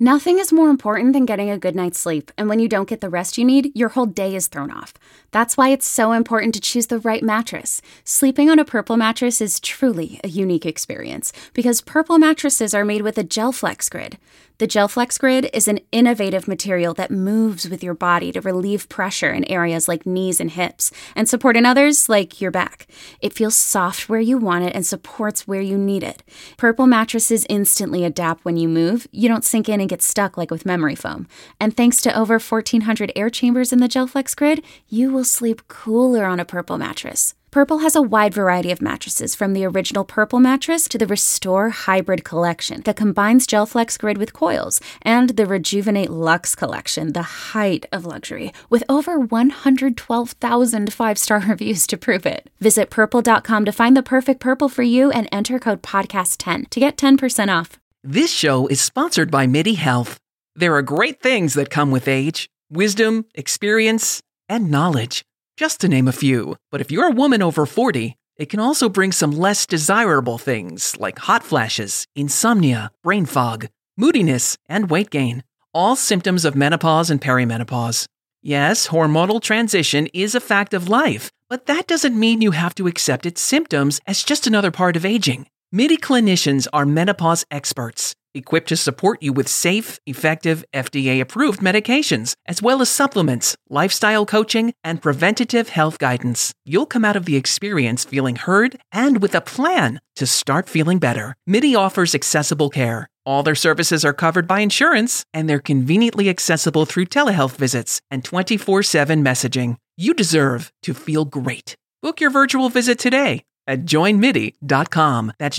Nothing is more important than getting a good night's sleep, and when you don't get the rest you need, your whole day is thrown off. That's why it's so important to choose the right mattress. Sleeping on a Purple mattress is truly a unique experience, because Purple mattresses are made with a GelFlex Grid. The GelFlex Grid is an innovative material that moves with your body to relieve pressure in areas like knees and hips, and support in others like your back. It feels soft where you want it and supports where you need it. Purple mattresses instantly adapt when you move. You don't sink in and get stuck like with memory foam. And thanks to over 1,400 air chambers in the GelFlex Grid, you will sleep cooler on a Purple mattress. Purple has a wide variety of mattresses, from the original Purple mattress to the Restore Hybrid collection that combines GelFlex Grid with coils, and the Rejuvenate Luxe collection, the height of luxury, with over 112,000 five-star reviews to prove it. Visit Purple.com to find the perfect Purple for you and enter code PODCAST10 to get 10% off. This show is sponsored by MIDI Health. There are great things that come with age: wisdom, experience, and knowledge, just to name a few. But if you're a woman over 40, it can also bring some less desirable things like hot flashes, insomnia, brain fog, moodiness, and weight gain, all symptoms of menopause and perimenopause. Yes, hormonal transition is a fact of life, but that doesn't mean you have to accept its symptoms as just another part of aging. MIDI clinicians are menopause experts, equipped to support you with safe, effective, FDA-approved medications, as well as supplements, lifestyle coaching, and preventative health guidance. You'll come out of the experience feeling heard and with a plan to start feeling better. MIDI offers accessible care. All their services are covered by insurance, and they're conveniently accessible through telehealth visits and 24/7 messaging. You deserve to feel great. Book your virtual visit today at joinmidi.com. That's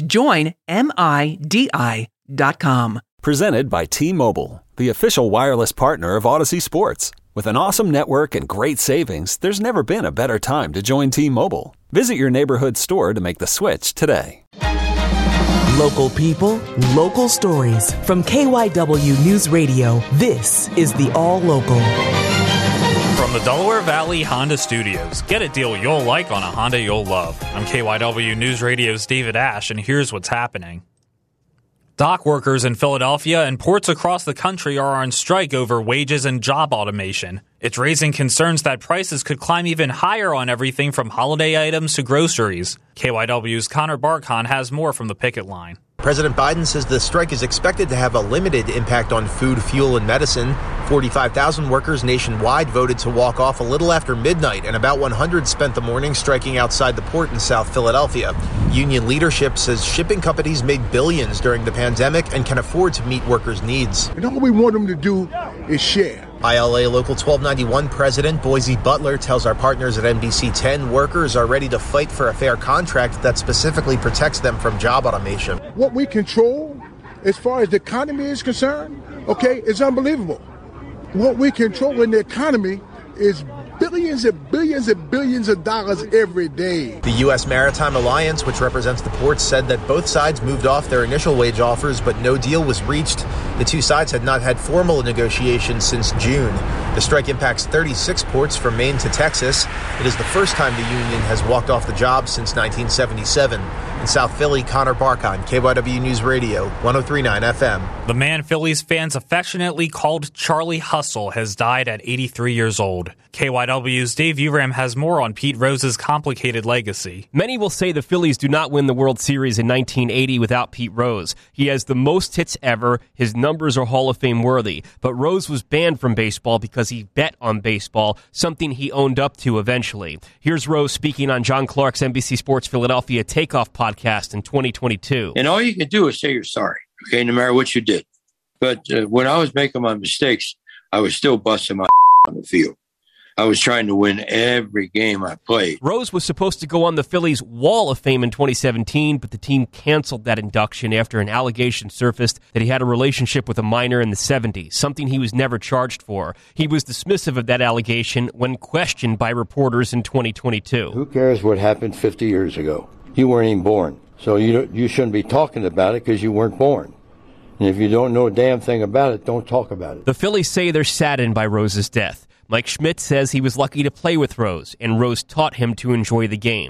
joinmidi.com. Presented by T-Mobile, the official wireless partner of Odyssey Sports. With an awesome network and great savings, there's never been a better time to join T-Mobile. Visit your neighborhood store to make the switch today. Local people, local stories. From KYW News Radio, this is the All Local. From the Delaware Valley Honda Studios, get a deal you'll like on a Honda you'll love. I'm KYW News Radio's David Ash, and here's what's happening. Dock workers in Philadelphia and ports across the country are on strike over wages and job automation. It's raising concerns that prices could climb even higher on everything from holiday items to groceries. KYW's Connor Barkhan has more from the picket line. President Biden says the strike is expected to have a limited impact on food, fuel, and medicine. 45,000 workers nationwide voted to walk off a little after midnight, and about 100 spent the morning striking outside the port in South Philadelphia. Union leadership says shipping companies made billions during the pandemic and can afford to meet workers' needs. And all we want them to do is share. ILA Local 1291 President Boise Butler tells our partners at NBC 10 workers are ready to fight for a fair contract that specifically protects them from job automation. What we control, as far as the economy is concerned, is unbelievable. What we control in the economy is billions and billions and billions of dollars every day. The U.S. Maritime Alliance, which represents the ports, said that both sides moved off their initial wage offers, but no deal was reached. The two sides had not had formal negotiations since June. The strike impacts 36 ports from Maine to Texas. It is the first time the union has walked off the job since 1977. In South Philly, Connor Barkhan, KYW News Radio, 103.9 FM. The man Phillies fans affectionately called Charlie Hustle has died at 83 years old. KYW's Dave Uram has more on Pete Rose's complicated legacy. Many will say the Phillies do not win the World Series in 1980 without Pete Rose. He has the most hits ever. His numbers are Hall of Fame worthy. But Rose was banned from baseball because he bet on baseball, something he owned up to eventually. Here's Rose speaking on John Clark's NBC Sports Philadelphia Takeoff podcast in 2022. And all you can do is say you're sorry, okay, no matter what you did. But when I was making my mistakes, I was still busting my on the field. I was trying to win every game I played. Rose was supposed to go on the Phillies' Wall of Fame in 2017, but the team canceled that induction after an allegation surfaced that he had a relationship with a minor in the 70s, something he was never charged for. He was dismissive of that allegation when questioned by reporters in 2022. Who cares what happened 50 years ago? You weren't even born, so you shouldn't be talking about it because you weren't born. And if you don't know a damn thing about it, don't talk about it. The Phillies say they're saddened by Rose's death. Mike Schmidt says he was lucky to play with Rose, and Rose taught him to enjoy the game.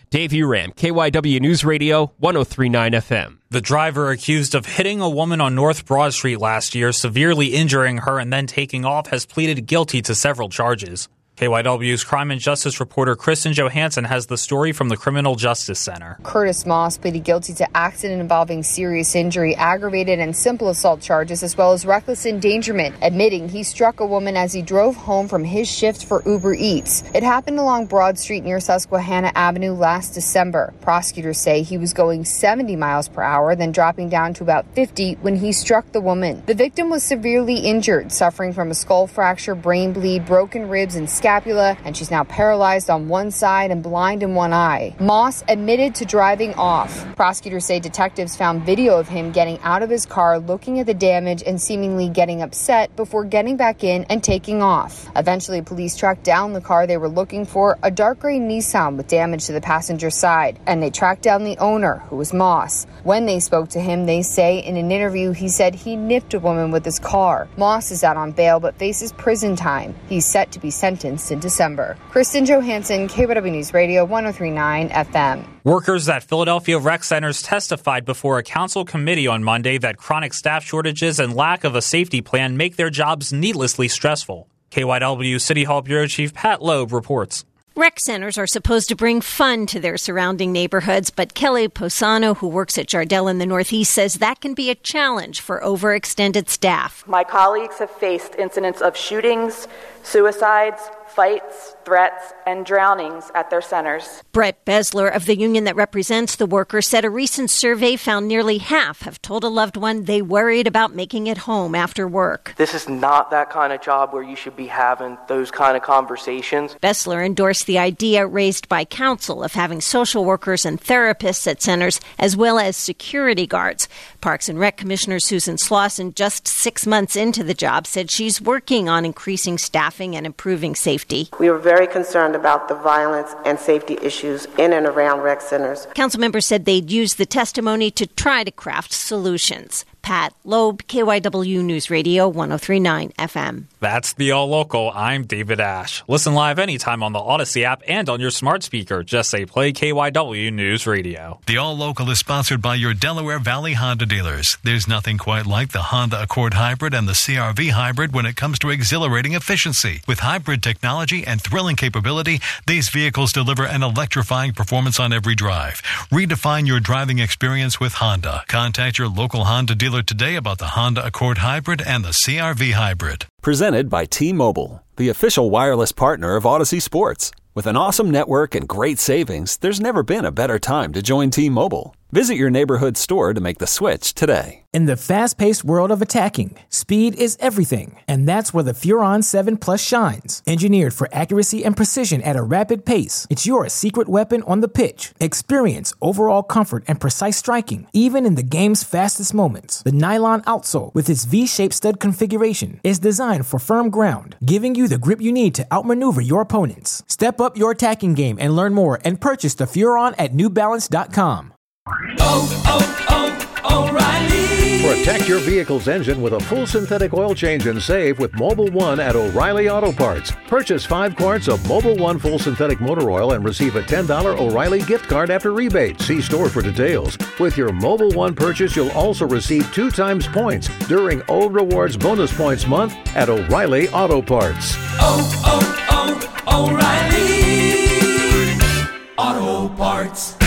Dave Uram, KYW News Radio, 103.9 FM. The driver accused of hitting a woman on North Broad Street last year, severely injuring her and then taking off, has pleaded guilty to several charges. KYW's crime and justice reporter Kristen Johansson has the story from the Criminal Justice Center. Curtis Moss pleaded guilty to accident involving serious injury, aggravated and simple assault charges, as well as reckless endangerment, admitting he struck a woman as he drove home from his shift for Uber Eats. It happened along Broad Street near Susquehanna Avenue last December. Prosecutors say he was going 70 miles per hour, then dropping down to about 50 when he struck the woman. The victim was severely injured, suffering from a skull fracture, brain bleed, broken ribs, and scapula, and she's now paralyzed on one side and blind in one eye. Moss admitted to driving off. Prosecutors say detectives found video of him getting out of his car, looking at the damage and seemingly getting upset before getting back in and taking off. Eventually, police tracked down the car they were looking for, a dark gray Nissan with damage to the passenger side, and they tracked down the owner, who was Moss. When they spoke to him, they say in an interview he said he nipped a woman with his car. Moss is out on bail but faces prison time. He's set to be sentenced in December. Kristen Johansson, KYW News Radio, 103.9 FM. Workers at Philadelphia rec centers testified before a council committee on Monday that chronic staff shortages and lack of a safety plan make their jobs needlessly stressful. KYW City Hall Bureau Chief Pat Loeb reports. Rec centers are supposed to bring fun to their surrounding neighborhoods, but Kelly Posano, who works at Jardel in the Northeast, says that can be a challenge for overextended staff. My colleagues have faced incidents of shootings, suicides, fights, threats, and drownings at their centers. Brett Besler of the union that represents the workers said a recent survey found nearly half have told a loved one they worried about making it home after work. This is not that kind of job where you should be having those kind of conversations. Besler endorsed the idea raised by council of having social workers and therapists at centers as well as security guards. Parks and Rec Commissioner Susan Slauson, just 6 months into the job, said she's working on increasing staffing and improving safety. We were very concerned about the violence and safety issues in and around rec centers. Council members said they'd use the testimony to try to craft solutions. Pat Loeb, KYW News Radio, 103.9 FM. That's the All Local. I'm David Ash. Listen live anytime on the Odyssey app and on your smart speaker. Just say play KYW News Radio. The All Local is sponsored by your Delaware Valley Honda dealers. There's nothing quite like the Honda Accord Hybrid and the CR-V Hybrid when it comes to exhilarating efficiency. With hybrid technology and thrilling capability, these vehicles deliver an electrifying performance on every drive. Redefine your driving experience with Honda. Contact your local Honda dealer today about the Honda Accord Hybrid and the CR-V Hybrid. Presented by T-Mobile, the official wireless partner of Odyssey Sports. With an awesome network and great savings, there's never been a better time to join T-Mobile. Visit your neighborhood store to make the switch today. In the fast-paced world of attacking, speed is everything, and that's where the Furon 7 Plus shines. Engineered for accuracy and precision at a rapid pace, it's your secret weapon on the pitch. Experience overall comfort and precise striking, even in the game's fastest moments. The nylon outsole, with its V-shaped stud configuration, is designed for firm ground, giving you the grip you need to outmaneuver your opponents. Step up your attacking game and learn more and purchase the Furon at NewBalance.com. O'Reilly. Protect your vehicle's engine with a full synthetic oil change and save with Mobil 1 at O'Reilly Auto Parts. Purchase 5 quarts of Mobil 1 full synthetic motor oil and receive a $10 O'Reilly gift card after rebate. See store for details. With your Mobil 1 purchase, you'll also receive 2 times points during Old Rewards Bonus Points Month at O'Reilly Auto Parts. O'Reilly Auto Parts.